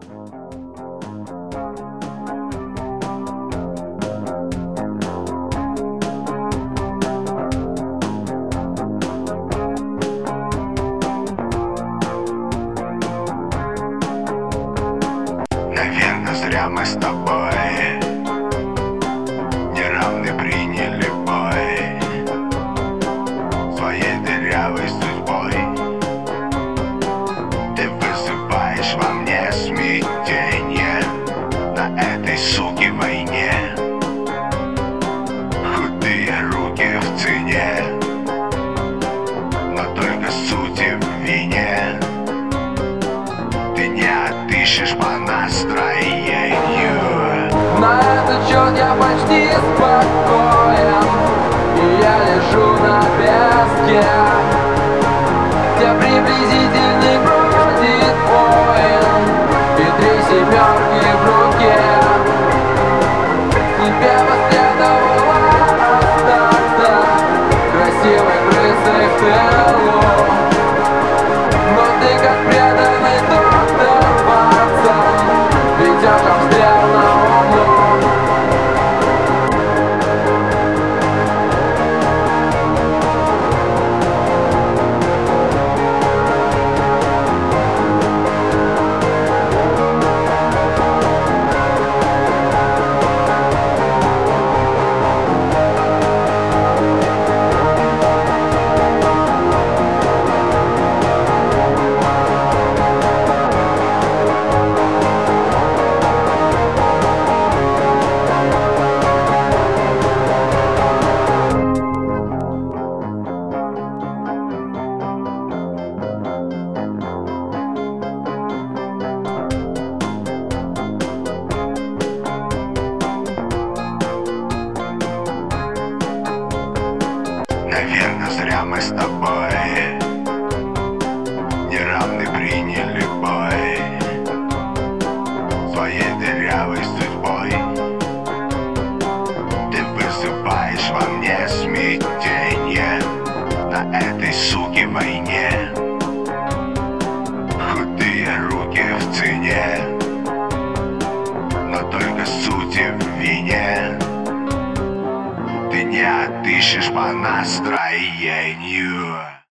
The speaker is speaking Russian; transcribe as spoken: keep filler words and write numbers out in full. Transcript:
Наверное, зря мы с тобой неравны приняли бой своей дырявой судьбой. Ты вызываешь во мне смятение на этой, суки, войне. Худые руки в цене, но только сути в вине. Ты не отыщешь по настроению. На этот счет я почти спокоен, и я лежу на песке, где приблизительный бродит воин и три семерки в руке. Тебе последовало остаться красивой крысой в тылу, но ты, как преданный доктор Ватсон, ведешь обстрел на луну. Наверное, зря мы с тобой неравны приняли бой своей дырявой судьбой. Ты вызываешь во мне смятение на этой, суки, войне. Худые руки в цене, но только сути в вине. Ты не отыщешь по настроению.